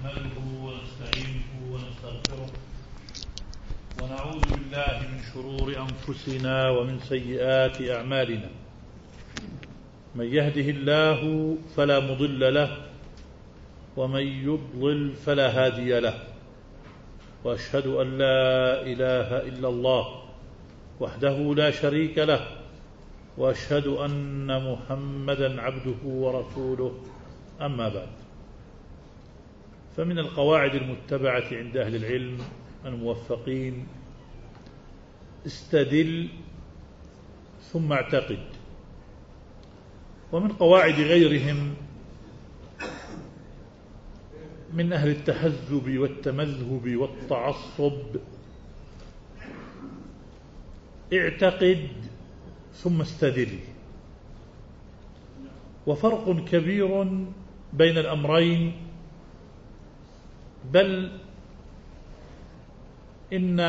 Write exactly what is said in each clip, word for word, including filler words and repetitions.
نحمده ونستعينه ونستغفره ونعوذ بالله من شرور أنفسنا ومن سيئات أعمالنا. من يهده الله فلا مضل له ومن يضلل فلا هادي له، وأشهد أن لا إله إلا الله وحده لا شريك له، وأشهد أن محمدا عبده ورسوله. أما بعد، فمن القواعد المتبعة عند أهل العلم الموفقين استدل ثم اعتقد، ومن قواعد غيرهم من أهل التحزب والتمذهب والتعصب اعتقد ثم استدل. وفرق كبير بين الأمرين، بل إن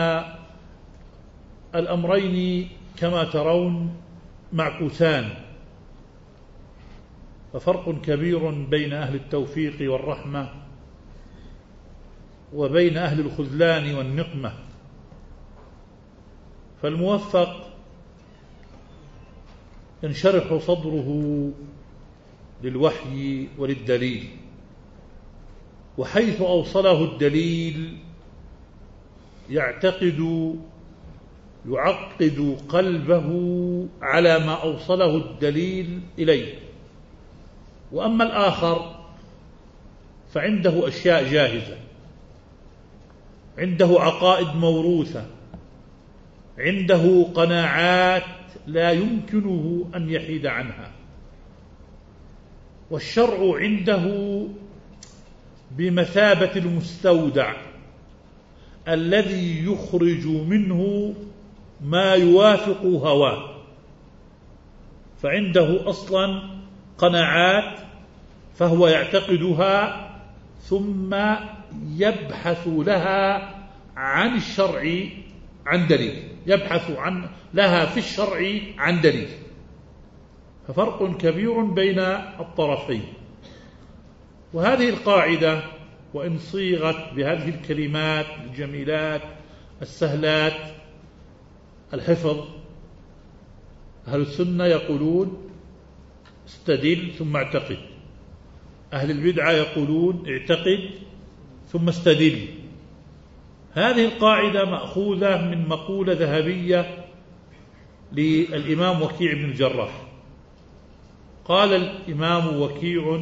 الأمرين كما ترون معكوسان. ففرق كبير بين أهل التوفيق والرحمة وبين أهل الخذلان والنقمة. فالموفق ينشرح صدره للوحي وللدليل، وحيث أوصله الدليل يعتقد يعقد قلبه على ما أوصله الدليل إليه. وأما الآخر فعنده أشياء جاهزة، عنده عقائد موروثة، عنده قناعات لا يمكنه أن يحيد عنها، والشرع عنده بمثابة المستودع الذي يخرج منه ما يوافق هواه. فعنده أصلا قناعات فهو يعتقدها ثم يبحث لها عن الشرع عن دليل، يبحث عن لها في الشرع عن دليل. ففرق كبير بين الطرفين. وهذه القاعدة وإن صيغت بهذه الكلمات الجميلات السهلات الحفظ، أهل السنة يقولون استدل ثم اعتقد، أهل البدعة يقولون اعتقد ثم استدل. هذه القاعدة مأخوذة من مقولة ذهبية للإمام وكيع بن الجراح. قال الإمام وكيع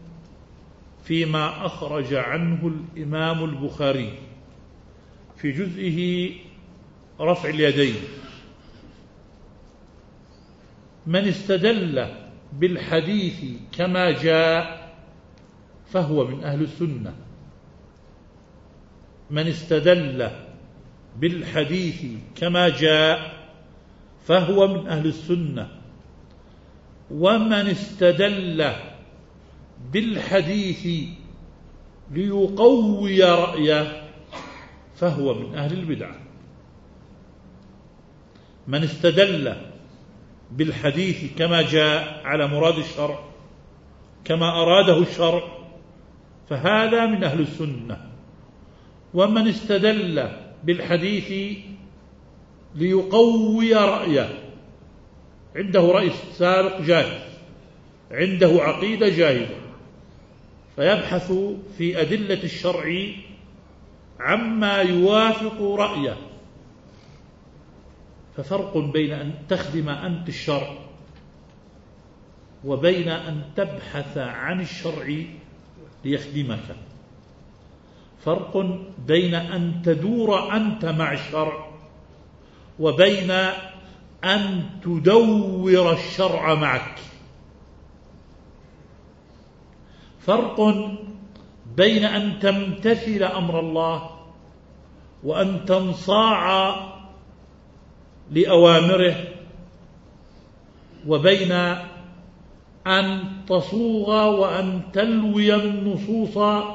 فيما أخرج عنه الإمام البخاري في جزئه رفع اليدين: من استدل بالحديث كما جاء فهو من أهل السنة. من استدل بالحديث كما جاء فهو من أهل السنة. ومن استدل بالحديث ليقوي رأيه فهو من أهل البدعة. من استدل بالحديث كما جاء على مراد الشرع كما أراده الشرع فهذا من أهل السنة. ومن استدل بالحديث ليقوي رأيه، عنده رأي سابق جاهز، عنده عقيدة جاهزة، فيبحث في أدلة الشرع عما يوافق رأيه. ففرق بين أن تخدم أنت الشرع وبين أن تبحث عن الشرع ليخدمك. فرق بين أن تدور أنت مع الشرع وبين أن تدور الشرع معك. فرق بين أن تمتثل أمر الله وأن تنصاع لأوامره، وبين أن تصوغ وأن تلوي النصوص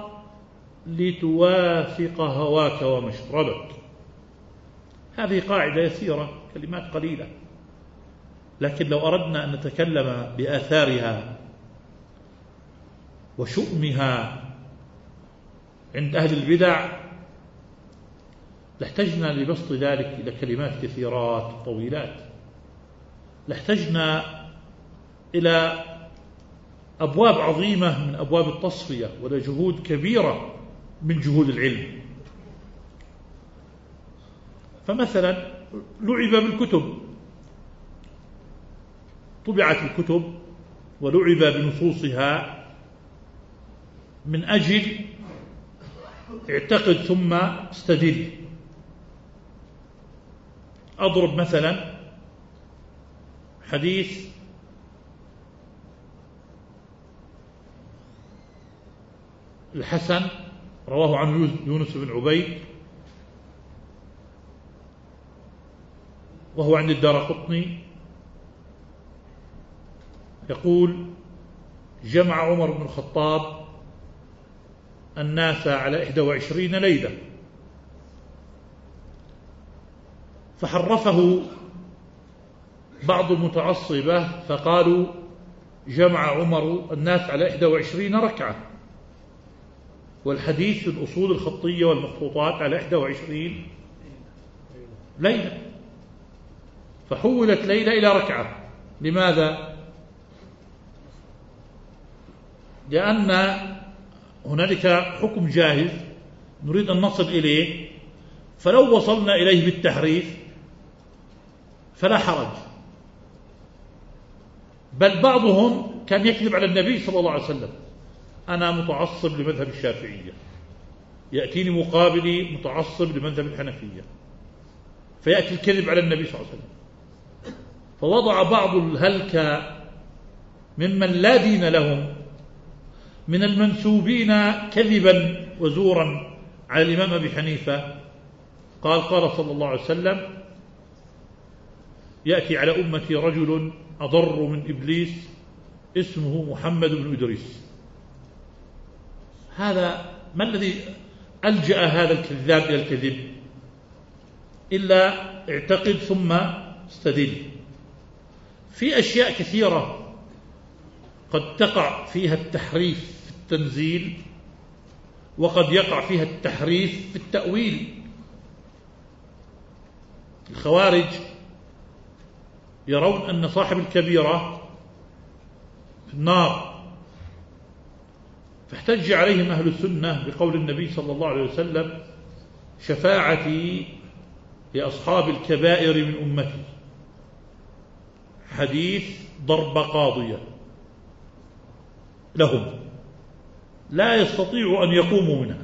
لتوافق هواك ومشربك. هذه قاعدة يسيرة، كلمات قليلة، لكن لو أردنا أن نتكلم بآثارها وشؤمها عند أهل البدع لاحتجنا لبسط ذلك إلى كلمات كثيرات طويلات، لاحتجنا إلى أبواب عظيمة من أبواب التصفية ولا جهود كبيرة من جهود العلم. فمثلا لعب بالكتب، طبعت الكتب ولعب بنصوصها من أجل اعتقد ثم استدل. أضرب مثلا حديث الحسن رواه عن يونس بن عبيد وهو عند الدارقطني، يقول: جمع عمر بن الخطاب الناس على إحدى وعشرين ليلة، فحرفه بعض المتعصبة فقالوا: جمع عمر الناس على إحدى وعشرين ركعة، والحديث في الأصول الخطية والمخطوطات على إحدى وعشرين ليلة، فحولت ليلة إلى ركعة. لماذا؟ لأن هنالك حكم جاهز نريد أن نصل إليه، فلو وصلنا إليه بالتحريف فلا حرج. بل بعضهم كان يكذب على النبي صلى الله عليه وسلم: أنا متعصب لمذهب الشافعية، يأتيني مقابلي متعصب لمذهب الحنفية، فيأتي الكذب على النبي صلى الله عليه وسلم. فوضع بعض الهلكة ممن لا دين لهم من المنسوبين كذبا وزورا على الإمام أبي حنيفة، قال: قال صلى الله عليه وسلم: يأتي على أمتي رجل أضر من إبليس اسمه محمد بن إدريس. هذا ما الذي ألجأ هذا الكذاب إلى الكذب إلا اعتقد ثم استدل؟ في أشياء كثيرة قد تقع فيها التحريف في التنزيل، وقد يقع فيها التحريف في التأويل. الخوارج يرون أن صاحب الكبيرة في النار، فاحتج عليهم أهل السنة بقول النبي صلى الله عليه وسلم: شفاعتي لأصحاب الكبائر من أمتي. حديث ضرب قاضية لهم لا يستطيع أن يقوموا منها.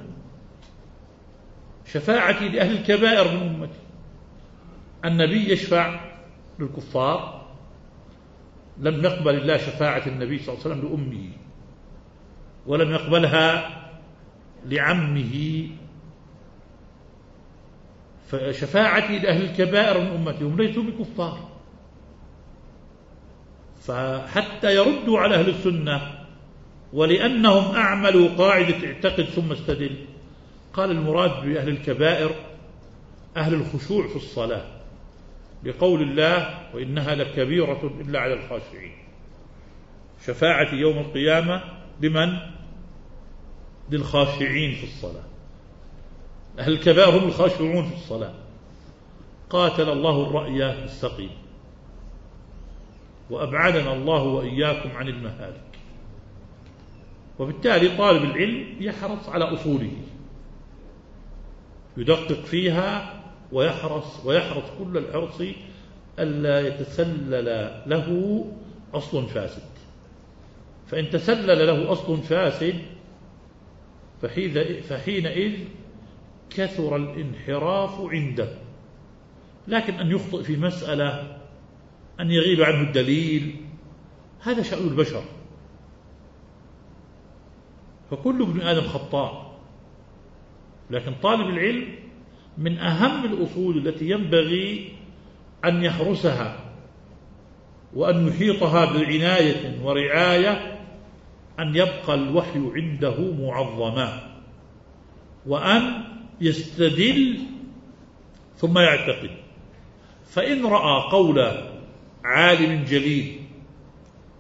شفاعتي لأهل الكبائر من أمتي. النبي يشفع للكفار، لم يقبل الله شفاعة النبي صلى الله عليه وسلم لأمه، ولم يقبلها لعمه. فشفاعتي لأهل الكبائر من أمتي، هم ليسوا بكفار، فحتى يردوا على أهل السنة ولأنهم أعملوا قاعدة اعتقد ثم استدل، قال: المراد بأهل الكبائر أهل الخشوع في الصلاة، لقول الله: وإنها لكبيرة إلا على الخاشعين. شفاعتي يوم القيامة لمن؟ للخاشعين في الصلاة. أهل الكبائر هم الخاشعون في الصلاة. قاتل الله الرأي السقيم، وأبعدنا الله وإياكم عن المهالك. وبالتالي طالب العلم يحرص على أصوله، يدقق فيها ويحرص ويحرص كل الحرص ألا يتسلل له أصل فاسد. فإن تسلل له أصل فاسد فحينئذ كثر الانحراف عنده. لكن أن يخطئ في مسألة، أن يغيب عنه الدليل، هذا شأن البشر، فكل ابن آدم خطاء. لكن طالب العلم من أهم الأصول التي ينبغي أن يحرسها وأن يحيطها بعناية ورعاية أن يبقى الوحي عنده معظما، وأن يستدل ثم يعتقد. فإن رأى قول عالم جليل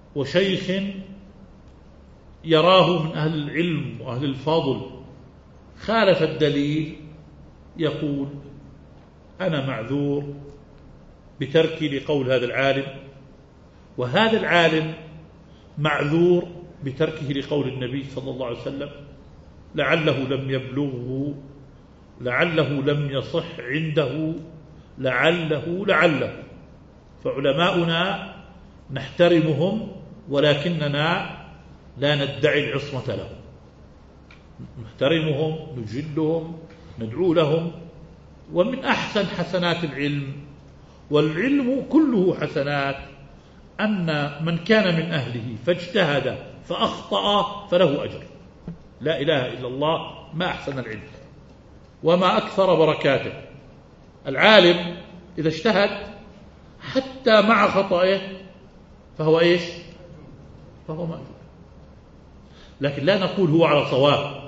وشيخ يراه من أهل العلم وأهل الفضل خالف الدليل يقول أنا معذور بتركي لقول هذا العالم، وهذا العالم معذور بتركه لقول النبي صلى الله عليه وسلم، لعله لم يبلغه، لعله لم يصح عنده، لعله لعله. فعلماؤنا نحترمهم ولكننا لا ندعي العصمة لهم، نحترمهم نجلهم ندعو لهم. ومن أحسن حسنات العلم، والعلم كله حسنات، أن من كان من أهله فاجتهد فأخطأ فله أجر. لا إله إلا الله، ما أحسن العلم وما أكثر بركاته. العالم إذا اجتهد حتى مع خطأه فهو إيش؟ فهو مأجور. لكن لا نقول هو على صواب.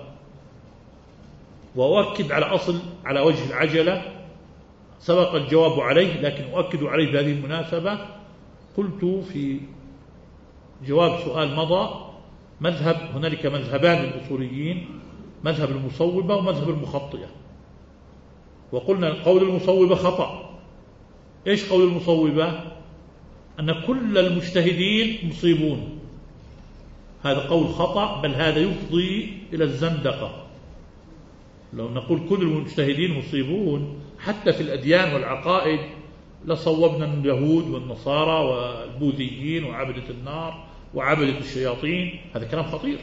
وأؤكد على أصل على وجه العجلة سبق الجواب عليه، لكن أؤكد عليه بهذه المناسبة. قلت في جواب سؤال مضى مذهب، هنالك مذهبان للأصوليين، مذهب المصوبة ومذهب المخطئة. وقلنا قول المصوبة خطأ. إيش قول المصوبة؟ أن كل المجتهدين مصيبون. هذا قول خطأ، بل هذا يفضي إلى الزندقة. لو نقول كل المجتهدين مصيبون حتى في الأديان والعقائد لصوبنا اليهود والنصارى والبوذيين وعبدة النار وعبدة الشياطين. هذا كلام خطير.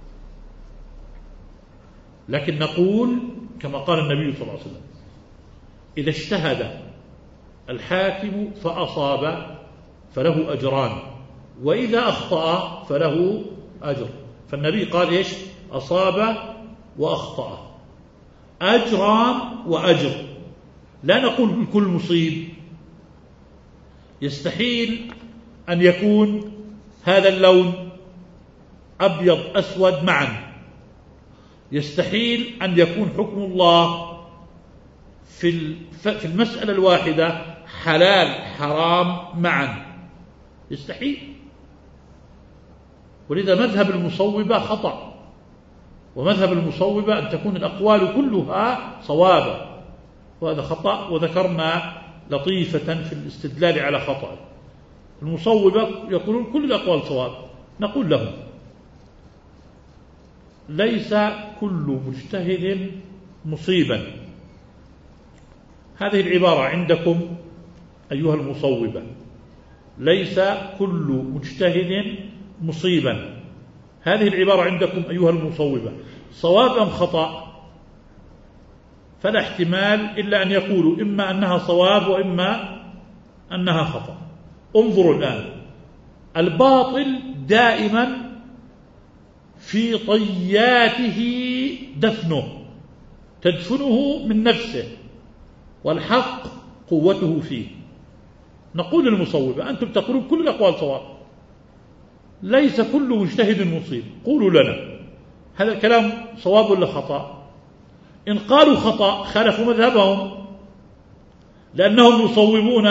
لكن نقول كما قال النبي صلى الله عليه وسلم: إذا اجتهد الحاكم فأصاب فله أجران، وإذا أخطأ فله أجر. فالنبي قال إيش؟ أصاب وأخطأ، أجران وأجر. لا نقول الكل مصيب. يستحيل أن يكون هذا اللون أبيض أسود معا، يستحيل أن يكون حكم الله في في المسألة الواحدة حلال حرام معا، يستحيل. ولذا مذهب المصوبة خطأ، ومذهب المصوبة أن تكون الأقوال كلها صوابا، وهذا خطأ. وذكرنا لطيفة في الاستدلال على خطأ. المصوبة يقولون كل الأقوال صواب. نقول لهم: ليس كل مجتهد مصيبا. هذه العبارة عندكم أيها المصوبة: ليس كل مجتهد مصيبا. هذه العبارة عندكم أيها المصوبة صواب أم خطأ؟ فلا احتمال إلا أن يقولوا إما أنها صواب وإما أنها خطأ. انظروا الآن، الباطل دائما في طياته دفنه، تدفنه من نفسه، والحق قوته فيه. نقول للمصوبة: أنتم تقولون كل الأقوال صواب، ليس كل مجتهد مصيب. قولوا لنا هذا الكلام صواب ولا خطأ؟ إن قالوا خطأ خالفوا مذهبهم، لأنهم يصوبون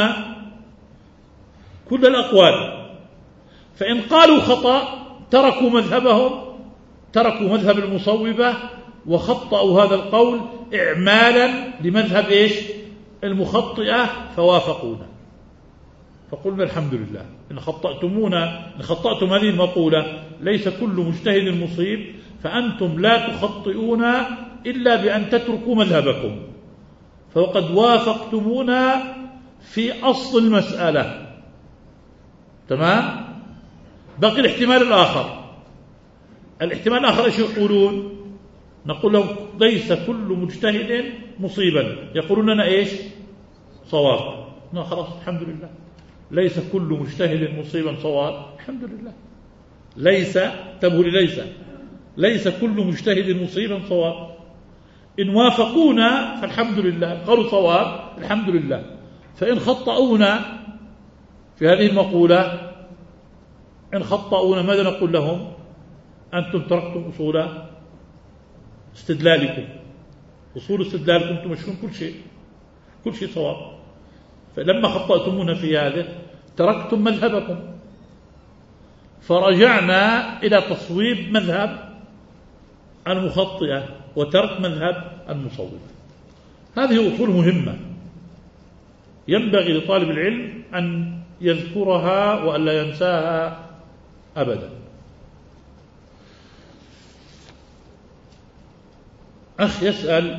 كل الأقوال. فإن قالوا خطأ تركوا مذهبهم، تركوا مذهب المصوبة وخطأوا هذا القول إعمالا لمذهب إيش؟ المخطئة، فوافقونا. فقلنا الحمد لله إن خطأتمونا، إن خطأتم هذه المقولة ليس كل مجتهد مصيب، فأنتم لا تخطئون إلا بأن تتركوا مذهبكم، فقد وافقتمونا في أصل المسألة. تمام؟ بقي الاحتمال الآخر. الاحتمال الآخر إيش يقولون؟ نقول لهم: ليس كل مجتهد مصيبا. يقولون لنا إيش؟ صواب. لا خلاص الحمد لله، ليس كل مجتهد مصيبا صواب، الحمد لله. ليس تبه ليس ليس كل مجتهد مصيبا صواب. إن وافقونا فالحمد لله، قالوا صواب الحمد لله. فإن خطأونا في هذه المقولة، إن خطأونا ماذا نقول لهم؟ أنتم تركتم أصول استدلالكم، أصول استدلالكم تمشون كل شيء، كل شيء صواب. فلما خطأتمونا في هذا تركتم مذهبكم، فرجعنا إلى تصويب مذهب المخطئة وترك مذهب المصوفة. هذه أصول مهمة ينبغي لطالب العلم أن يذكرها وأن لا ينساها أبدا. أخ يسأل: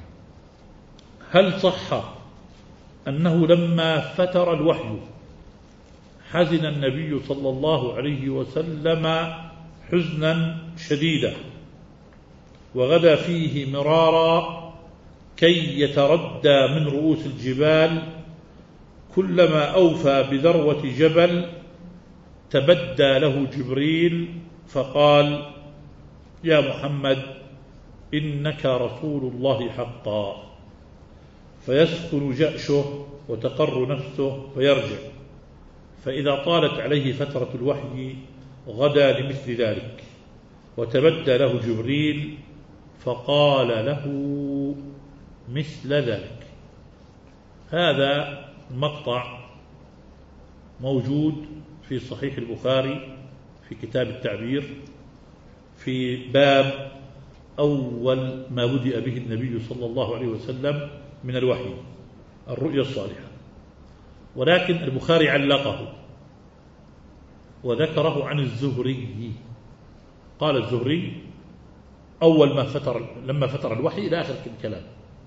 هل صح أنه لما فتر الوحي حزن النبي صلى الله عليه وسلم حزنا شديدا وغدا فيه مرارا كي يتردى من رؤوس الجبال، كلما أوفى بذروة جبل تبدى له جبريل فقال: يا محمد إنك رسول الله حقا، فيسكن جأشه وتقر نفسه فيرجع، فإذا طالت عليه فترة الوحي غدا لمثل ذلك، وتبدى له جبريل فقال له مثل ذلك. هذا المقطع موجود في صحيح البخاري في كتاب التعبير في باب أول ما بدأ به النبي صلى الله عليه وسلم من الوحي، الرؤيا الصالحة، ولكن البخاري علقه وذكره عن الزهري. قال الزهري: أول ما فتر لما فتر الوحي إلى آخر الكلام.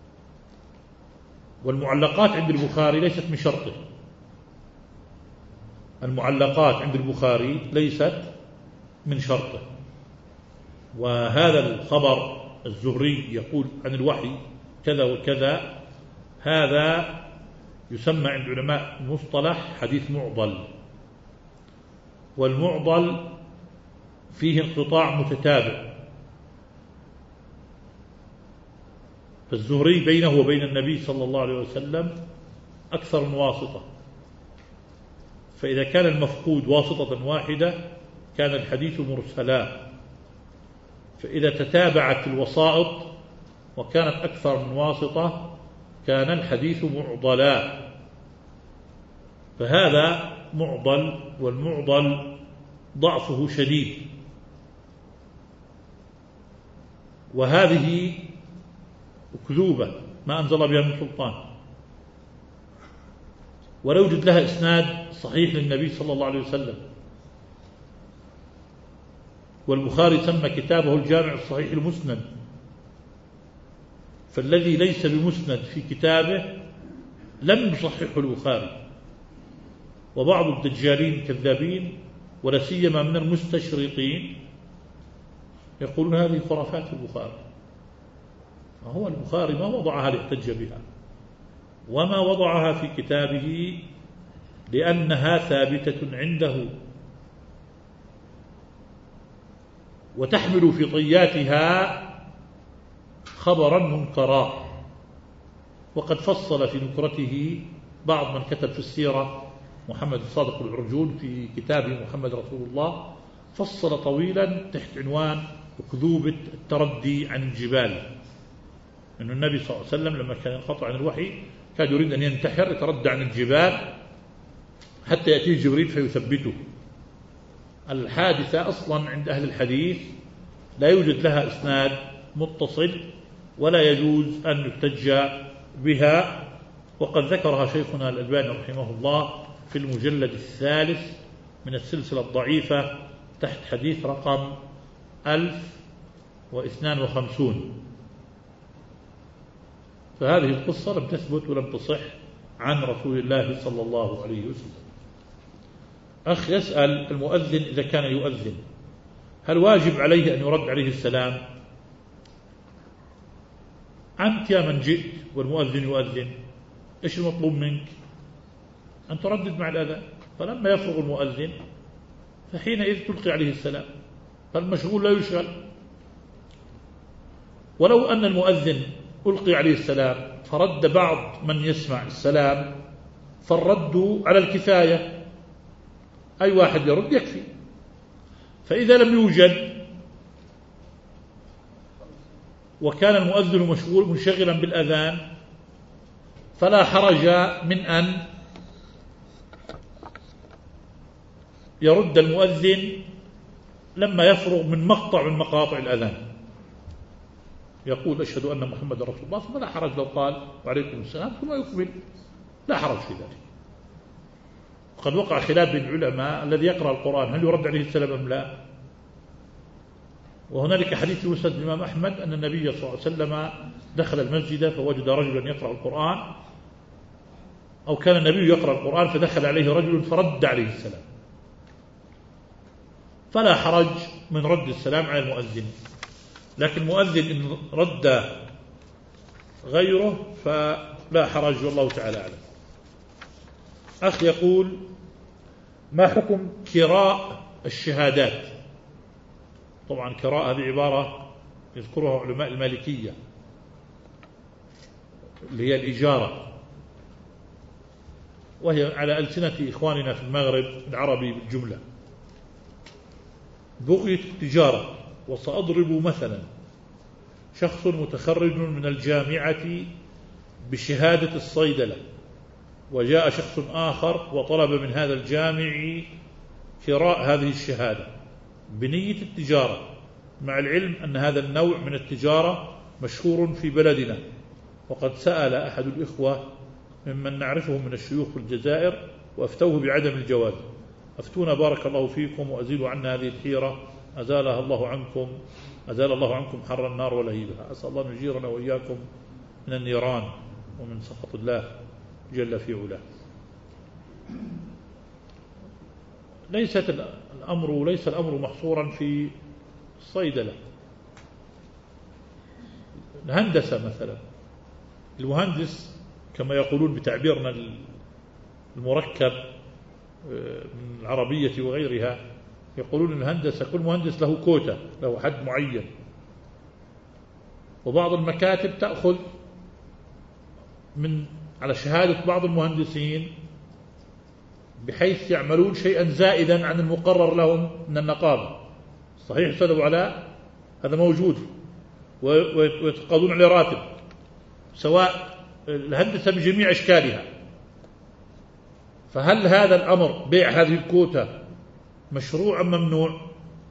والمعلقات عند البخاري ليست من شرطه، المعلقات عند البخاري ليست من شرطه. وهذا الخبر الزهري يقول عن الوحي كذا وكذا، هذا يسمى عند علماء المصطلح حديث معضل، والمعضل فيه انقطاع متتابع، فالزهري بينه وبين النبي صلى الله عليه وسلم أكثر من واسطة، فإذا كان المفقود واسطة واحدة كان الحديث مرسلا، فإذا تتابعت الوسائط وكانت أكثر من واسطة كان الحديث معضلا، فهذا معضل، والمعضل ضعفه شديد. وهذه أكذوبة ما أنزل بها من سلطان، ولا يوجد لها إسناد صحيح للنبي صلى الله عليه وسلم. والبخاري سمى كتابه الجامع الصحيح المسند، فالذي ليس بمسند في كتابه لم يصححه البخاري. وبعض الدجالين الكذابين ولا سيما من المستشرقين يقولون هذه خرافات البخاري. هو البخاري ما وضعها ليحتج بها، وما وضعها في كتابه لأنها ثابتة عنده، وتحمل في طياتها خبرا منكرا. وقد فصل في نكرته بعض من كتب في السيرة، محمد الصادق العرجون في كتابه محمد رسول الله، فصل طويلا تحت عنوان أكذوبة التردي عن الجبال، أن النبي صلى الله عليه وسلم لما كان ينقطع عن الوحي كان يريد أن ينتحر يتردى عن الجبال حتى يأتيه جبريل فيثبته. الحادثة أصلا عند أهل الحديث لا يوجد لها إسناد متصل ولا يجوز أن يحتج بها، وقد ذكرها شيخنا الألباني رحمه الله في المجلد الثالث من السلسلة الضعيفة تحت حديث رقم ألف واثنان وخمسون. فهذه القصة لم تثبت ولم تصح عن رسول الله صلى الله عليه وسلم. أخ يسأل: المؤذن إذا كان يؤذن هل واجب عليه أن يرد عليه السلام؟ أنت يا من جئت والمؤذن يؤذن، إيش المطلوب منك؟ أن تردد مع الأذان، فلما يفرغ المؤذن فحينئذ تلقي عليه السلام، فالمشغول لا يشغل. ولو أن المؤذن ألقي عليه السلام فرد بعض من يسمع السلام فالرد على الكفاية، أي واحد يرد يكفي. فإذا لم يوجد وكان المؤذن مشغول منشغلا بالأذان فلا حرج من أن يرد المؤذن لما يفرغ من مقطع من مقاطع الأذان. يقول أشهد أن محمد رسول الله، ثم لا حرج لو قال وعليكم السلام ثم يكمل، لا حرج في ذلك. وقد وقع خلاف بين العلماء الذي يقرأ القرآن هل يرد عليه السلام أم لا. وهنالك حديث مسند الإمام أحمد أن النبي صلى الله عليه وسلم دخل المسجد فوجد رجلا يقرأ القرآن، أو كان النبي يقرأ القرآن فدخل عليه رجل فرد عليه السلام، فلا حرج من رد السلام على المؤذن. لكن المؤذن إن رد غيره فلا حرج، والله تعالى أعلم. أخ يقول: ما حكم كراء الشهادات؟ طبعا كراء هذه عبارة يذكرها علماء المالكية اللي هي الإجارة، وهي على ألسنة إخواننا في المغرب العربي بالجملة، بغية التجارة. وسأضرب مثلا: شخص متخرج من الجامعة بشهادة الصيدلة، وجاء شخص آخر وطلب من هذا الجامع كراء هذه الشهادة بنية التجارة، مع العلم أن هذا النوع من التجارة مشهور في بلدنا. وقد سأل أحد الإخوة ممن نعرفهم من الشيوخ في الجزائر وأفتوه بعدم الجواز. أفتونا بارك الله فيكم وأزيلوا عنا هذه الحيرة، أزالها الله عنكم، أزال الله عنكم حر النار ولهيبها. أسأل الله أن يجيرنا وإياكم من النيران ومن سخط الله جل في علاه. ليست الأمر ليس الأمر محصورا في الصيدلة. الهندسة مثلا، المهندس كما يقولون بتعبيرنا المركب من العربية وغيرها، يقولون أن الهندسة كل مهندس له كوتا، له حد معين. وبعض المكاتب تأخذ من على شهادة بعض المهندسين بحيث يعملون شيئا زائدا عن المقرر لهم من النقابة. صحيح أستاذ أبو علاء؟ هذا موجود، ويتقاضون عليه راتب، سواء الهندسة بجميع أشكالها. فهل هذا الأمر بيع هذه الكوتا مشروع أم ممنوع؟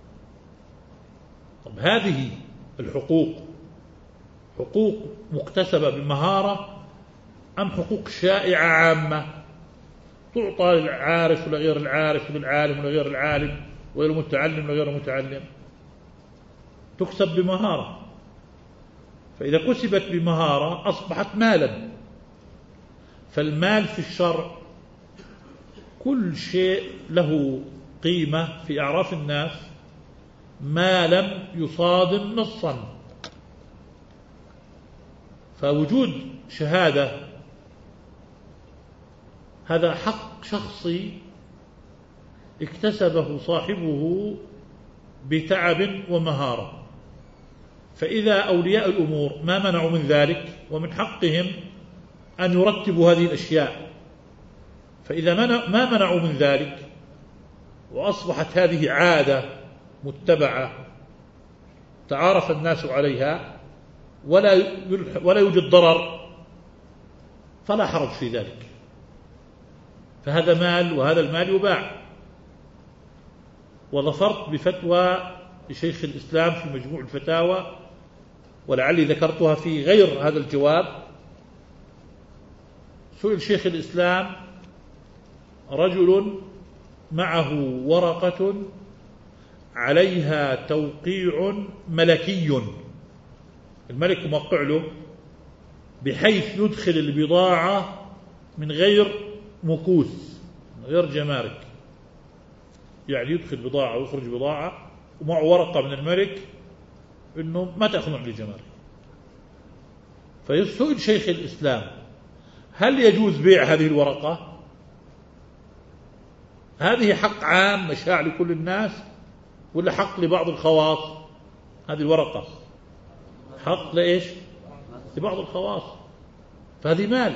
طب هذه الحقوق حقوق مكتسبة بمهارة أم حقوق شائعة عامة تعطى للعارف ولغير العارف وللعالم ولغير العالم وللمتعلم ولغير المتعلم؟ تكسب بمهارة، فإذا كسبت بمهارة أصبحت مالا. فالمال في الشرع كل شيء له قيمة في أعراف الناس ما لم يصادم نصا. فوجود شهادة هذا حق شخصي اكتسبه صاحبه بتعب ومهارة. فإذا أولياء الأمور ما منعوا من ذلك، ومن حقهم أن يرتبوا هذه الأشياء. فإذا ما منعوا من ذلك وأصبحت هذه عادة متبعة تعارف الناس عليها ولا ولا يوجد ضرر، فلا حرج في ذلك. فهذا مال، وهذا المال يباع. وظفرت بفتوى لشيخ الإسلام في مجموع الفتاوى، ولعلي ذكرتها في غير هذا الجواب. سئل شيخ الإسلام: رجل معه ورقة عليها توقيع ملكي، الملك موقع له بحيث يدخل البضاعة من غير مكوث، من غير جمارك، يعني يدخل بضاعة ويخرج بضاعة ومع ورقة من الملك إنه ما تأخذ عن الجمارك. فيسئل شيخ الإسلام: هل يجوز بيع هذه الورقة؟ هذه حق عام مشاع لكل الناس ولا حق لبعض الخواص؟ هذه الورقة حق لإيش؟ لبعض الخواص، فهذه مال.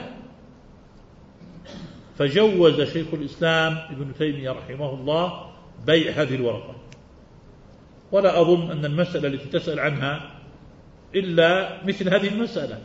فجوز شيخ الإسلام ابن تيمية رحمه الله بيع هذه الورقة. ولا أظن أن المسألة التي تسأل عنها إلا مثل هذه المسألة.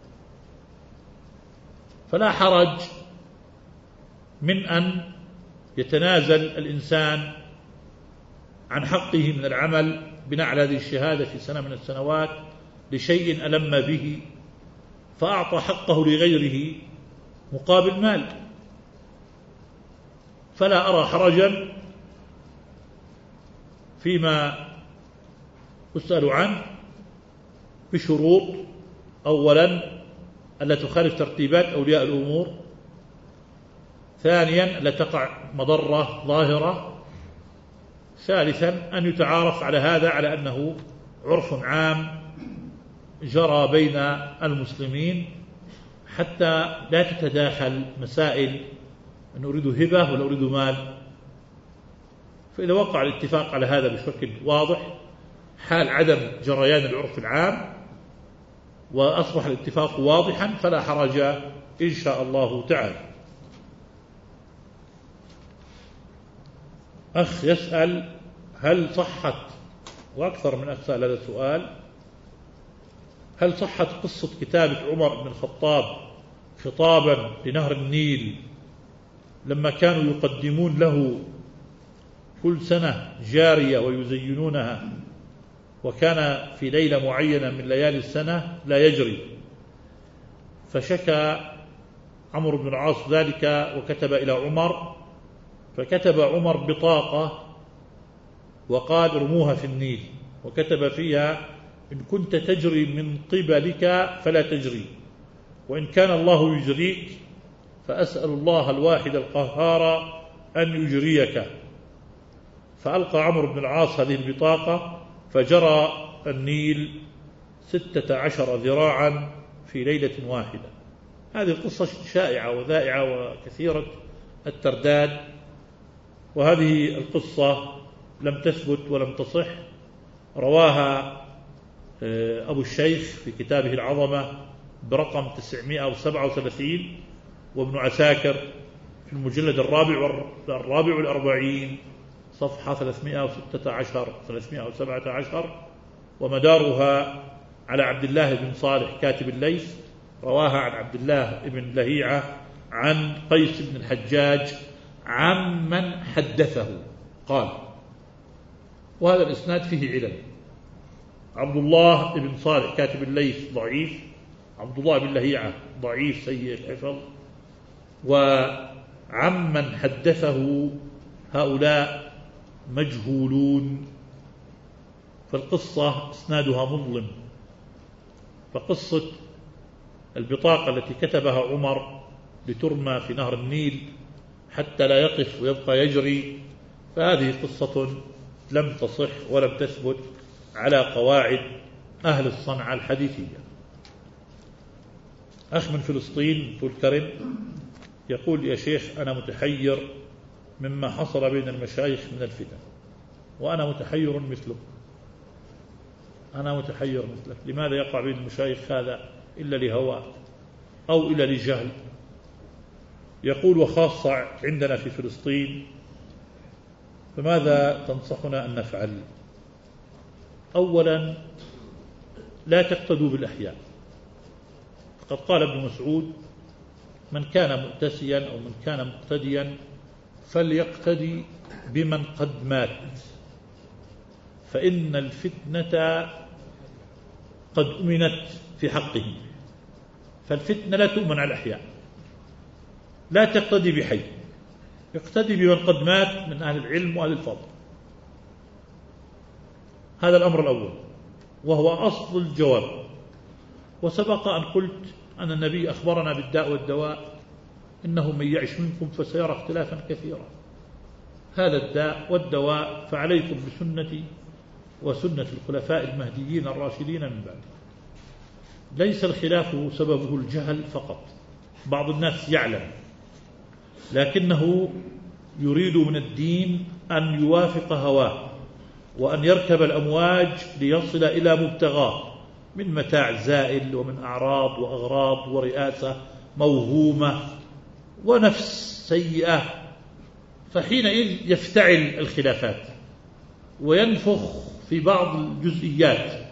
فلا حرج من أن يتنازل الإنسان عن حقه من العمل بناء على هذه الشهادة في سنة من السنوات لشيء ألم به فأعطى حقه لغيره مقابل مال، فلا أرى حرجا فيما أسأل عنه بشروط: أولا ألا تخالف ترتيبات أولياء الأمور، ثانيا لا تقع مضرة ظاهرة، ثالثا أن يتعارف على هذا على أنه عرف عام جرى بين المسلمين، حتى لا تتداخل مسائل أن أريد هبة ولا أريد مال. فإذا وقع الاتفاق على هذا بشكل واضح حال عدم جريان العرف العام وأصبح الاتفاق واضحا فلا حرج إن شاء الله تعالى. أخ يسأل: هل صحت، وأكثر من أخ سأل هذا السؤال، هل صحت قصة كتابة عمر بن الخطاب خطابا لنهر النيل لما كانوا يقدمون له كل سنة جارية ويزينونها، وكان في ليلة معينة من ليالي السنة لا يجري، فشكى عمرو بن العاص ذلك وكتب إلى عمر، فكتب عمر بطاقة وقال: ارموها في النيل، وكتب فيها: إن كنت تجري من قبلك فلا تجري، وإن كان الله يجريك فأسأل الله الواحد القهار أن يجريك. فألقى عمرو بن العاص هذه البطاقة فجرى النيل ستة عشر ذراعا في ليلة واحدة. هذه القصة شائعة وذائعة وكثيرة الترداد، وهذه القصة لم تثبت ولم تصح. رواها أبو الشيخ في كتابه العظمة برقم تسعمائة وسبعة وثلاثين، وابن عساكر في المجلد الرابع والرابع والأربعين صفحة ثلاثمائة وستة عشر ثلاثمائة وسبعة عشر، ومدارها على عبد الله بن صالح كاتب الليث، رواها عن عبد الله بن لهيعة عن قيس بن الحجاج عمن حدثه قال. وهذا الإسناد فيه علل: عبد الله بن صالح كاتب الليث ضعيف، عبد الله بن لهيعة ضعيف سيء الحفظ، وعمن حدثه هؤلاء مجهولون، فالقصة إسنادها مظلم. فقصة البطاقة التي كتبها عمر لترمى في نهر النيل حتى لا يقف ويبقى يجري، فهذه قصة لم تصح ولم تثبت على قواعد أهل الصنعة الحديثية. أخ من فلسطين طول كرم يقول: يا شيخ، أنا متحير مما حصل بين المشايخ من الفتن، وأنا متحير مثلك أنا متحير مثلك لماذا يقع بين المشايخ هذا إلا لهوى أو إلا لجهل؟ يقول: وخاصة عندنا في فلسطين، فماذا تنصحنا أن نفعل؟ أولا، لا تقتدوا بالأحياء، فقد قال ابن مسعود: من كان مؤتسيا أو من كان مقتديا فليقتدي بمن قد مات، فإن الفتنة قد أمنت في حقه. فالفتنة لا تؤمن على الأحياء، لا تقتدي بحي، اقتدي بمن قد مات من أهل العلم وأهل الفضل. هذا الأمر الأول، وهو أصل الجواب. وسبق أن قلت أن النبي أخبرنا بالداء والدواء: إنه من يعش منكم فسيرى اختلافا كثيرا. هذا الداء والدواء، فعليكم بسنتي وسنة الخلفاء المهديين الراشدين من بعد. ليس الخلاف سببه الجهل فقط، بعض الناس يعلم لكنه يريد من الدين أن يوافق هواه وأن يركب الأمواج ليصل إلى مبتغاه من متاع زائل ومن أعراض وأغراض ورئاسة موهومة ونفس سيئة، فحينئذ يفتعل الخلافات وينفخ في بعض الجزئيات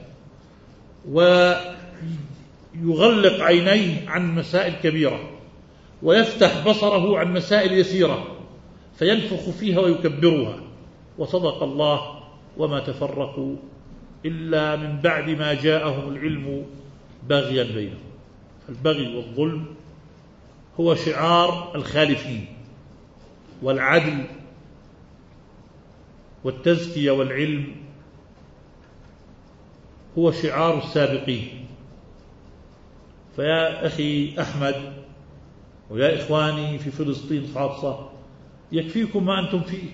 ويغلق عينيه عن مسائل كبيرة ويفتح بصره عن مسائل يسيرة فينفخ فيها ويكبرها. وصدق الله: وما تفرقوا إلا من بعد ما جاءهم العلم بغيا بينهم. البغي والظلم هو شعار الخالفين، والعدل والتزكية والعلم هو شعار السابقين. فيا أخي أحمد ويا إخواني في فلسطين خاصة، يكفيكم ما أنتم فيه،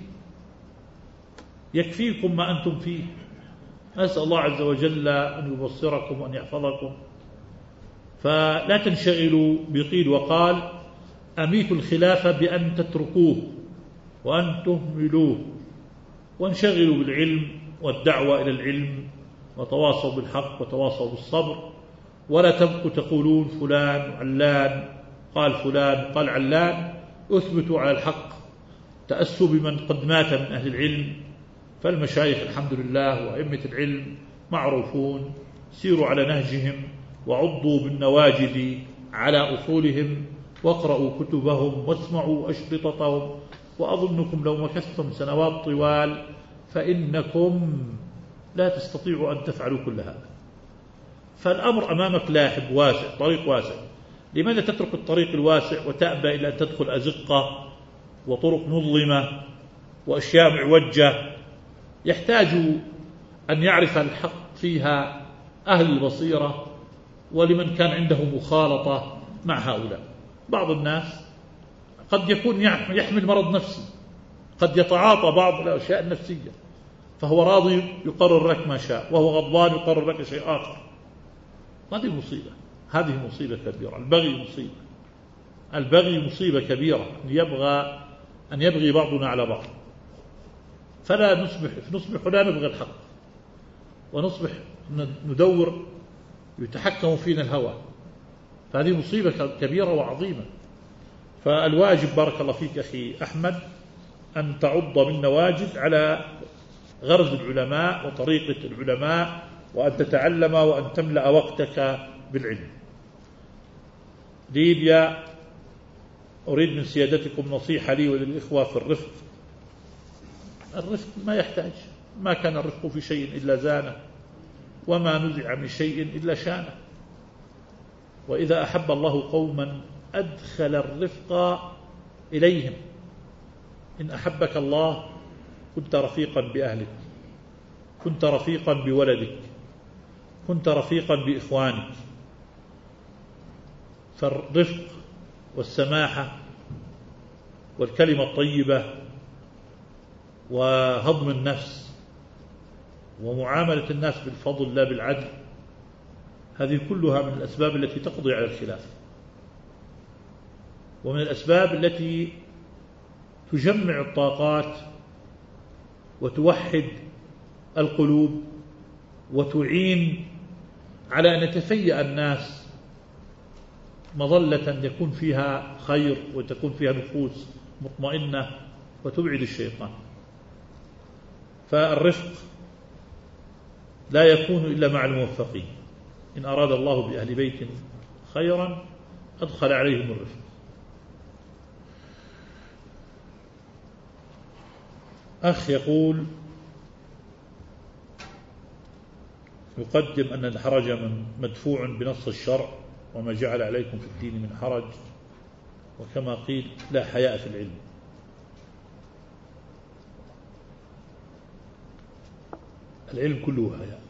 يكفيكم ما أنتم فيه. أسأل الله عز وجل أن يبصركم وأن يحفظكم. فلا تنشغلوا بقيل وقال، أميتوا الخلافة بأن تتركوه وأن تهملوه، وانشغلوا بالعلم والدعوة إلى العلم، وتواصوا بالحق وتواصوا بالصبر. ولا تبقوا تقولون فلان علان قال فلان قال علان. اثبتوا على الحق، تأسوا بمن قد مات من أهل العلم، فالمشايخ الحمد لله وأئمة العلم معروفون، سيروا على نهجهم وعضوا بالنواجذ على أصولهم، واقرأوا كتبهم واسمعوا أشرطتهم. وأظنكم لو مكثتم سنوات طوال فإنكم لا تستطيعوا أن تفعلوا كل هذا. فالأمر أمامك لاحب واسع، طريق واسع. لماذا تترك الطريق الواسع وتأبى إلى أن تدخل أزقة وطرق مظلمة وأشياء معوجة يحتاج أن يعرف الحق فيها أهل البصيرة، ولمن كان عنده مخالطة مع هؤلاء. بعض الناس قد يكون يحمل مرض نفسي، قد يتعاطى بعض الأشياء النفسية، فهو راضي يقرر لك ما شاء، وهو غضبان يقرر لك شيء آخر. هذه مصيبة، هذه مصيبة كبيرة. البغي مصيبة، البغي مصيبة كبيرة، أن يبغى أن يبغي بعضنا على بعض. فلا نصبح نصبح لا نبغي الحق، ونصبح ندور يتحكم فينا الهوى. فهذه مصيبة كبيرة وعظيمة. فالواجب بارك الله فيك أخي أحمد أن تعض بالنواجذ على غرز العلماء وطريقة العلماء، وأن تتعلم وأن تملأ وقتك بالعلم. ليبيا، أريد من سيادتكم نصيحة لي وللإخوة في الرفق. الرفق ما يحتاج، ما كان الرفق في شيء إلا زانه، وما نزع من شيء إلا شانه. وإذا أحب الله قوما أدخل الرفق إليهم. إن أحبك الله كنت رفيقا بأهلك، كنت رفيقا بولدك، كنت رفيقا بإخوانك. فالرفق والسماحة والكلمة الطيبة وهضم النفس ومعاملة الناس بالفضل لا بالعدل، هذه كلها من الأسباب التي تقضي على الخلاف، ومن الأسباب التي تجمع الطاقات وتوحد القلوب وتعين على أن يتفيأ الناس مظلة يكون فيها خير وتكون فيها نفوس مطمئنة وتبعد الشيطان. فالرفق لا يكون إلا مع الموفقين. إن أراد الله بأهل بيت خيرا أدخل عليهم الرفق. أخ يقول يقدم أن الحرج من مدفوع بنص الشرع، وما جعل عليكم في الدين من حرج، وكما قيل لا حياء في العلم. العلم كله حياء،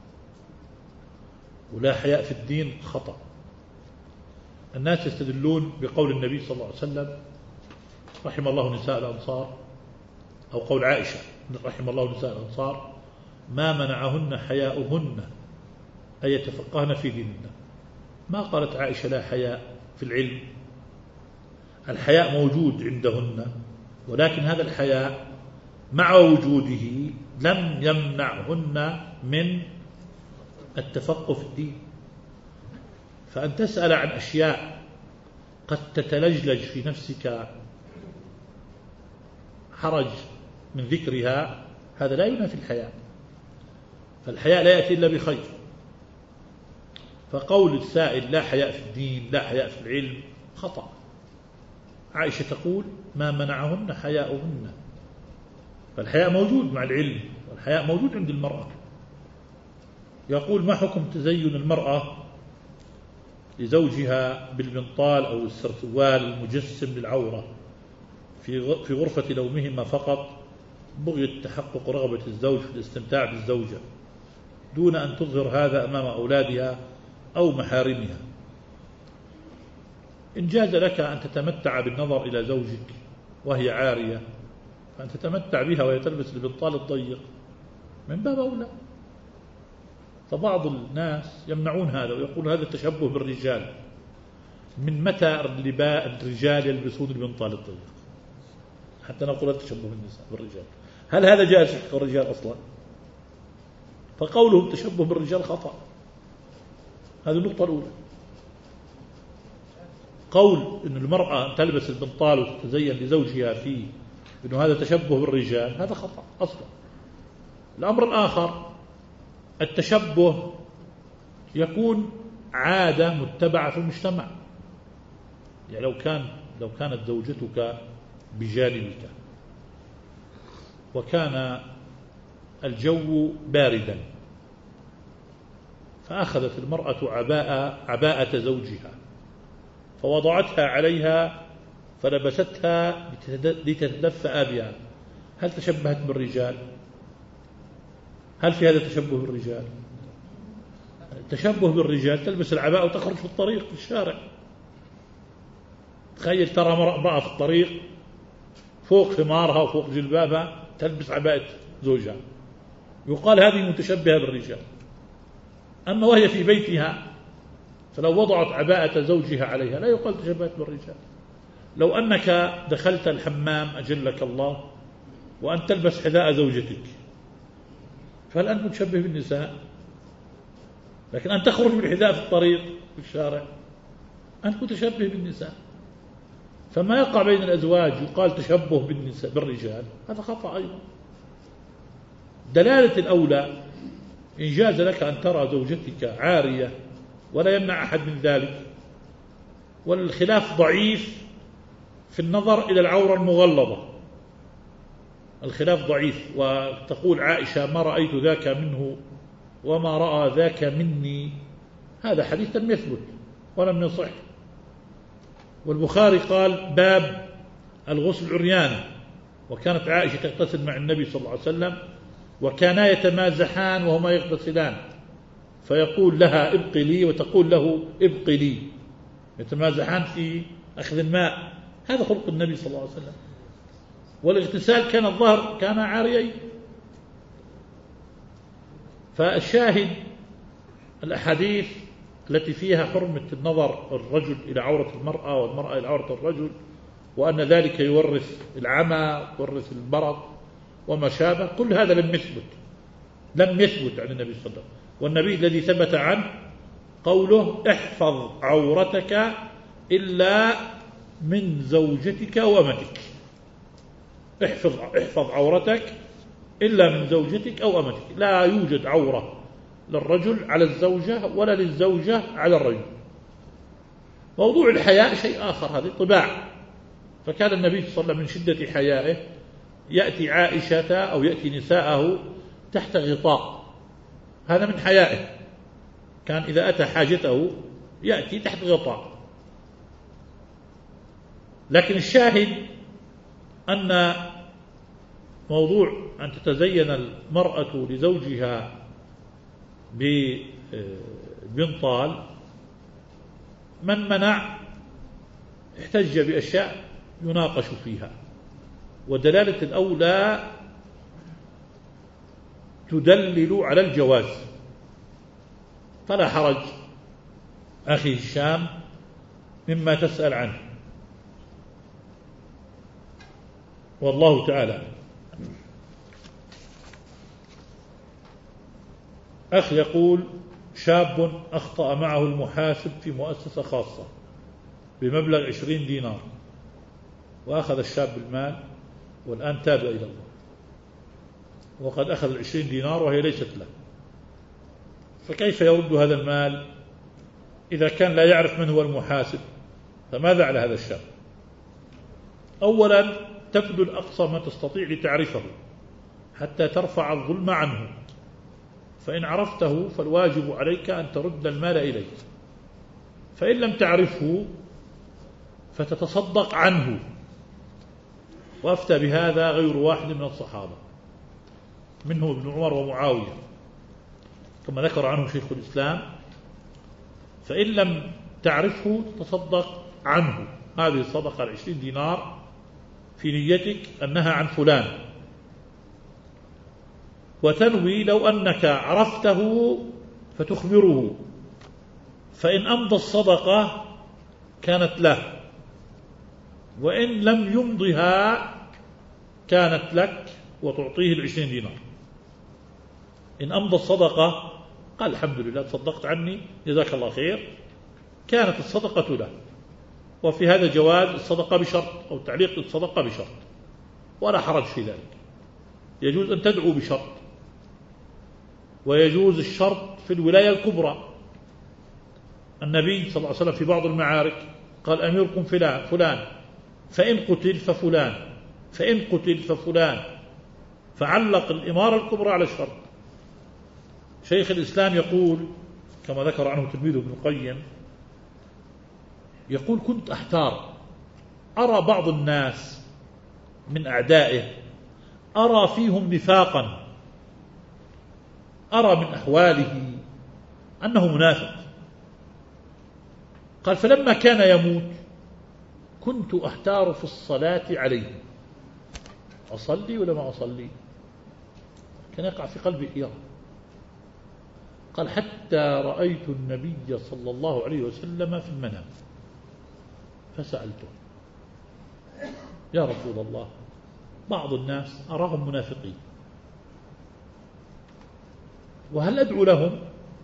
ولا حياء في الدين خطأ. الناس يستدلون بقول النبي صلى الله عليه وسلم رحم الله نساء الأنصار، أو قول عائشة رحم الله نساء الأنصار ما منعهن حياؤهن أن يتفقهن في ديننا. ما قالت عائشة لا حياء في العلم، الحياء موجود عندهن، ولكن هذا الحياء مع وجوده لم يمنعهن من التفقه في الدين. فأن تسأل عن أشياء قد تتلجلج في نفسك حرج من ذكرها، هذا لا ينافي الحياء. فالحياء لا يأتي إلا بخير. فقول السائل لا حياء في الدين لا حياء في العلم خطأ. عائشة تقول ما منعهن حياؤهن، فالحياء موجود مع العلم، والحياء موجود عند المرأة. يقول: ما حكم تزين المرأة لزوجها بالبنطال أو السرسوال المجسم للعورة في في غرفة نومهما فقط بغية تحقق رغبة الزوج في الاستمتاع بالزوجة دون أن تظهر هذا أمام أولادها أو محارمها؟ إن جاز لك أن تتمتع بالنظر إلى زوجك وهي عارية فأن تتمتع بها وهي تلبس البنطال الضيق من باب أولى. فبعض الناس يمنعون هذا ويقول هذا التشبه بالرجال. من متى الرجال يلبسون البنطال الضيق حتى نقول التشبه بالنساء بالرجال؟ هل هذا جائز في حق الرجال أصلا؟ فقولهم تشبه بالرجال خطأ. هذه النقطة الأولى. قول أن المرأة تلبس البنطال وتتزين لزوجها فيه أنه هذا تشبه بالرجال هذا خطأ أصلا. الأمر الآخر التشبه يكون عادة متبعة في المجتمع. يعني لو كان لو كانت زوجتك بجانبك وكان الجو باردا فأخذت المرأة عباءة عباءة زوجها فوضعتها عليها فلبستها لتتدفأ بها، هل تشبهت بالرجال؟ هل في هذا تشبه بالرجال؟ التشبه بالرجال تلبس العباءة وتخرج في الطريق في الشارع. تخيل ترى امرأة في الطريق فوق خمارها وفوق جلبابها تلبس عباءة زوجها، يقال هذه متشبهة بالرجال. أما وهي في بيتها فلو وضعت عباءة زوجها عليها لا يقال تشبهت بالرجال. لو أنك دخلت الحمام أجلك الله وأن تلبس حذاء زوجتك فهل أنت متشبه بالنساء؟ لكن أن تخرج بالحذاء في الطريق في الشارع أنت متشبه بالنساء. فما يقع بين الأزواج يقال تشبه بالنساء بالرجال هذا خطأ أيضا. دلالة الأولى إن جاز لك أن ترى زوجتك عارية ولا يمنع أحد من ذلك، والخلاف ضعيف في النظر إلى العورة المغلظة. الخلاف ضعيف. وتقول عائشة ما رأيت ذاك منه وما رأى ذاك مني، هذا حديث لم يثبت ولم يصح. والبخاري قال باب الغسل عريانة، وكانت عائشة تغتسل مع النبي صلى الله عليه وسلم وكانا يتمازحان وهما يغتسلان فيقول لها ابقي لي وتقول له ابقي لي، يتمازحان في أخذ الماء. هذا خلق النبي صلى الله عليه وسلم. والاغتسال كان الظهر كان عاريين. فالشاهد الأحاديث التي فيها حرمة النظر الرجل إلى عورة المرأة والمرأة إلى عورة الرجل، وأن ذلك يورث العمى يورث المرض وما شابه، كل هذا لم يثبت لم يثبت عن النبي صلى الله عليه وسلم. والنبي الذي ثبت عنه قوله احفظ عورتك إلا من زوجتك وأمتك. احفظ, احفظ عورتك إلا من زوجتك أو أمتك. لا يوجد عورة للرجل على الزوجة ولا للزوجة على الرجل. موضوع الحياء شيء آخر، هذه طباع. فكان النبي صلى الله عليه وسلم من شدة حيائه يأتي عائشة أو يأتي نساءه تحت غطاء، هذا من حيائه. كان إذا أتى حاجته يأتي تحت غطاء. لكن الشاهد أن موضوع أن تتزين المرأة لزوجها ببنطال من منع احتج بأشياء يناقش فيها، ودلالة الأولى تدلل على الجواز. فلا حرج أخي هشام مما تسأل عنه، والله تعالى. أخ يقول شاب أخطأ معه المحاسب في مؤسسة خاصة بمبلغ عشرين دينار، وأخذ الشاب المال والآن تاب إلى الله، وقد أخذ العشرين دينار وهي ليست له، فكيف يرد هذا المال إذا كان لا يعرف من هو المحاسب؟ فماذا على هذا الشاب؟ أولا تبذل أقصى ما تستطيع لتعرفه حتى ترفع الظلم عنه، فإن عرفته فالواجب عليك أن ترد المال إليه، فإن لم تعرفه فتتصدق عنه. وأفتى بهذا غير واحد من الصحابة، منهم ابن عمر ومعاوية كما ذكر عنه شيخ الإسلام. فإن لم تعرفه تصدق عنه، هذه الصدقة العشرين دينار في نيتك أنها عن فلان، وتنوي لو أنك عرفته فتخبره، فإن أمضى الصدقة كانت له، وإن لم يمضها كانت لك وتعطيه العشرين دينار. إن أمضى الصدقة قال الحمد لله تصدقت عني جزاك الله خير، كانت الصدقة له. وفي هذا جواز الصدقة بشرط أو تعليق الصدقة بشرط، ولا حرج في ذلك. يجوز أن تدعو بشرط، ويجوز الشرط في الولاية الكبرى. النبي صلى الله عليه وسلم في بعض المعارك قال أميركم فلان فلان فإن قتل ففلان فإن قتل ففلان، فعلق الإمارة الكبرى على الشرط. شيخ الإسلام يقول كما ذكر عنه تلميذه ابن القيم، يقول كنت أحتار، أرى بعض الناس من أعدائه أرى فيهم نفاقا، أرى من أحواله أنه منافق. قال فلما كان يموت كنت أحتار في الصلاة عليه، أصلي ولا ما أصلي؟ كان يقع في قلبي حيرة. قال حتى رأيت النبي صلى الله عليه وسلم في المنام فسألته يا رسول الله بعض الناس أراهم منافقين، وهل أدعو لهم؟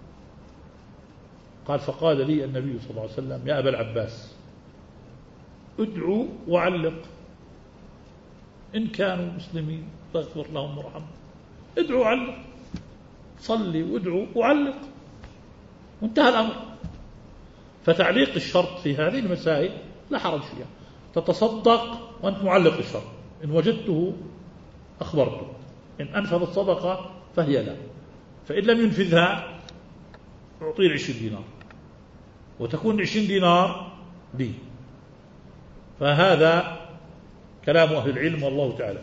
قال فقال لي النبي صلى الله عليه وسلم يا أبا العباس ادعو وعلق، إن كانوا مسلمين فاغفر لهم وارحمهم، ادعو وعلق، صلي وادعو وعلق، وانتهى الأمر. فتعليق الشرط في هذه المسائل لا حرج فيها، تتصدق وأنت معلق الشرط، إن وجدته أخبرته، إن أنفذ الصدقة فهي لا، فإن لم ينفذها أعطيه العشرين دينار، وتكون عشرين دينار لي. فهذا كلام أهل العلم والله تعالى.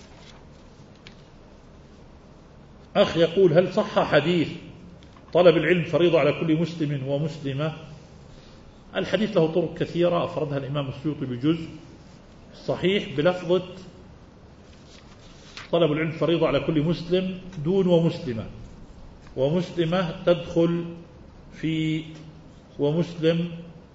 أخ يقول هل صح حديث طلب العلم فريضة على كل مسلم ومسلمة؟ الحديث له طرق كثيرة أفردها الإمام السيوطي بجزء صحيح بلفظة طلب العلم فريضة على كل مسلم دون ومسلمة، ومسلمة تدخل في ومسلم،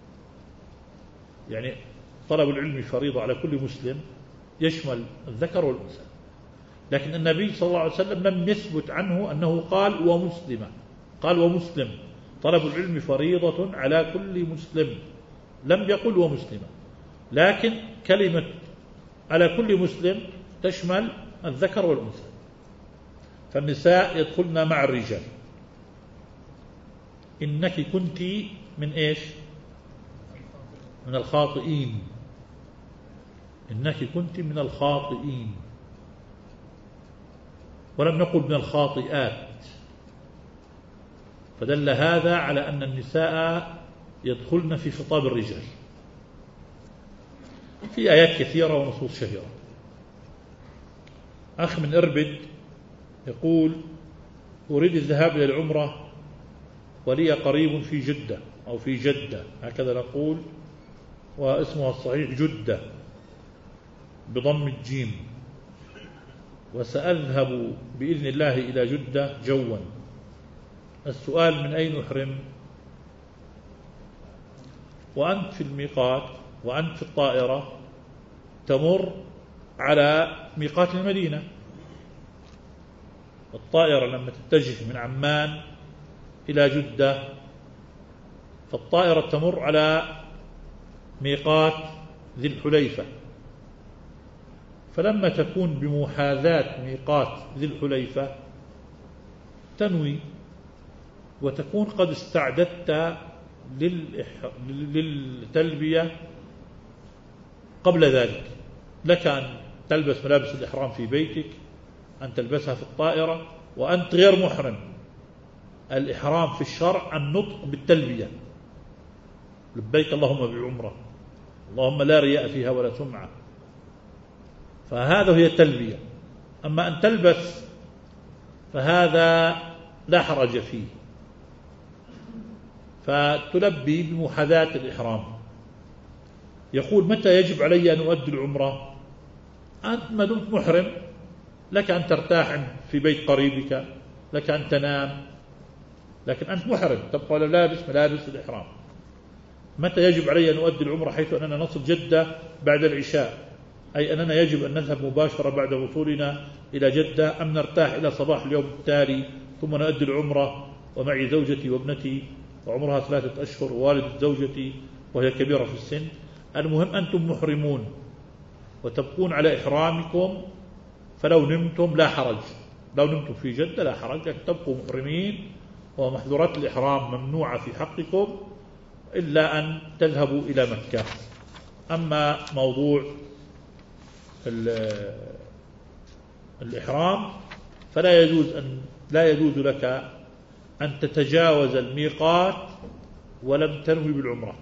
يعني طلب العلم فريضة على كل مسلم يشمل الذكر والأنثى، لكن النبي صلى الله عليه وسلم لم يثبت عنه أنه قال ومسلمة، قال ومسلم، طلب العلم فريضة على كل مسلم، لم يقل ومسلمة. لكن كلمة على كل مسلم تشمل الذكر والأنثى، فالنساء يدخلن مع الرجال. إنك كنت من إيش؟ من الخاطئين، إنك كنت من الخاطئين، ولم نقل من الخاطئات، فدل هذا على أن النساء يدخلن في خطاب الرجال في آيات كثيرة ونصوص شهيرة. أخ من إربد يقول أريد الذهاب إلى العمرة ولي قريب في جدة أو في جدة هكذا نقول، واسمها الصحيح جدة بضم الجيم، وسأذهب بإذن الله إلى جدة جوا. السؤال من أين أحرم؟ وأنت في الميقات وأنت في الطائرة تمر على ميقات المدينة. الطائرة لما تتجه من عمان إلى جدة فالطائرة تمر على ميقات ذي الحليفة، فلما تكون بمحاذاة ميقات ذي الحليفة تنوي، وتكون قد استعددت للتلبية قبل ذلك. لك أن تلبس ملابس الإحرام في بيتك، أن تلبسها في الطائرة وأنت غير محرم، الإحرام في الشرع النطق بالتلبية، لبيك اللهم بعمرة، اللهم لا رياء فيها ولا سمعة، فهذا هي التلبية. أما أن تلبس فهذا لا حرج فيه، فتلبي بمحاذاة الإحرام. يقول متى يجب علي أن أؤدي العمرة؟ أنت ما دمت محرم لك أن ترتاح في بيت قريبك، لك أن تنام، لكن أنت محرم تبقى لابس ملابس الإحرام. متى يجب علي أن أؤدي العمرة؟ حيث أننا نصل جدة بعد العشاء، أي أننا يجب أن نذهب مباشرة بعد وصولنا إلى جدة، أم نرتاح إلى صباح اليوم التالي ثم نؤدي العمرة ومعي زوجتي وابنتي وعمرها ثلاثة أشهر ووالدة زوجتي وهي كبيرة في السن. المهم أنتم محرمون وتبقون على إحرامكم، فلو نمتم لا حرج، لو نمتم في جدة لا حرج، لكن تبقوا محرمين ومحظورات الإحرام ممنوعة في حقكم إلا أن تذهبوا إلى مكة. أما موضوع الإحرام فلا يجوز أن لا يجوز لك أن تتجاوز الميقات ولم تنوي بالعمرة.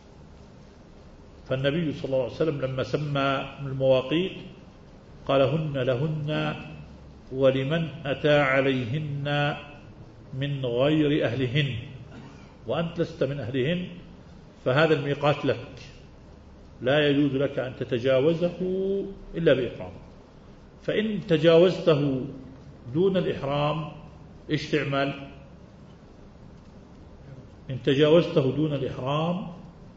فالنبي صلى الله عليه وسلم لما سمى المواقيت قال هن لهن ولمن أتى عليهن من غير أهلهن، وأنت لست من أهلهن فهذا الميقات لك، لا يجوز لك أن تتجاوزه إلا بإحرام. فإن تجاوزته دون الإحرام إيش تعمل؟ إن تجاوزته دون الإحرام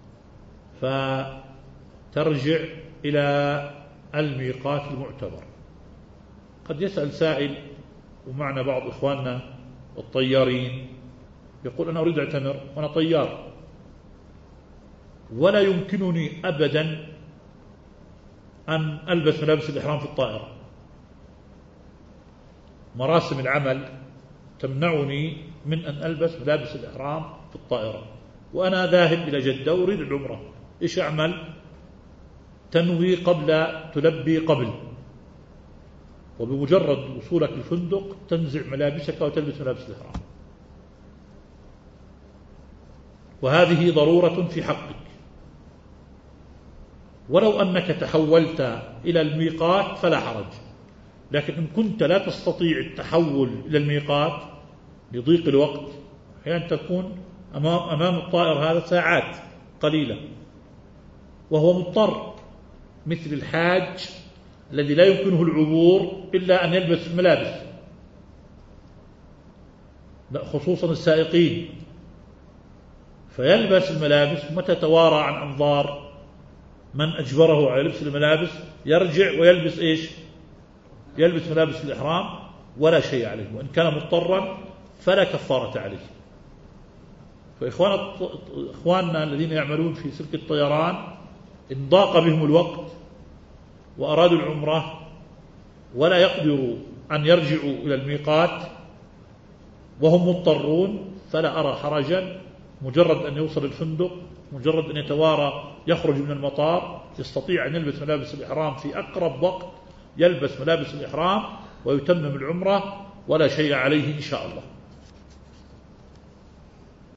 فترجع إلى الميقات المعتبر. قد يسأل سائل، ومعنا بعض إخواننا الطيارين، يقول أنا أريد أعتمر وأنا طيار ولا يمكنني أبدا أن ألبس ملابس الإحرام في الطائرة، مراسم العمل تمنعني من أن ألبس ملابس الإحرام في الطائرة، وأنا ذاهب إلى جدة وأريد العمرة، إيش أعمل؟ تنوي قبل، تلبي قبل، وبمجرد وصولك الفندق تنزع ملابسك وتلبس ملابس الإحرام، وهذه ضرورة في حقك. ولو أنك تحولت إلى الميقات فلا حرج، لكن إن كنت لا تستطيع التحول إلى الميقات لضيق الوقت، أحيانا تكون أمام, أمام الطائر هذا ساعات قليلة وهو مضطر، مثل الحاج الذي لا يمكنه العبور إلا أن يلبس الملابس، خصوصا السائقين، فيلبس الملابس، متى توارى عن أنظار من أجبره على لبس الملابس يرجع ويلبس إيش؟ يلبس ملابس الإحرام ولا شيء عليه، وإن كان مضطرا فلا كفارة عليه. فإخواننا الذين يعملون في سلك الطيران إن ضاق بهم الوقت وأرادوا العمرة ولا يقدروا أن يرجعوا إلى الميقات وهم مضطرون، فلا أرى حرجا، مجرد أن يوصل الفندق، مجرد أن يتوارى يخرج من المطار، يستطيع أن يلبس ملابس الإحرام في أقرب وقت، يلبس ملابس الإحرام ويتمم العمرة ولا شيء عليه إن شاء الله.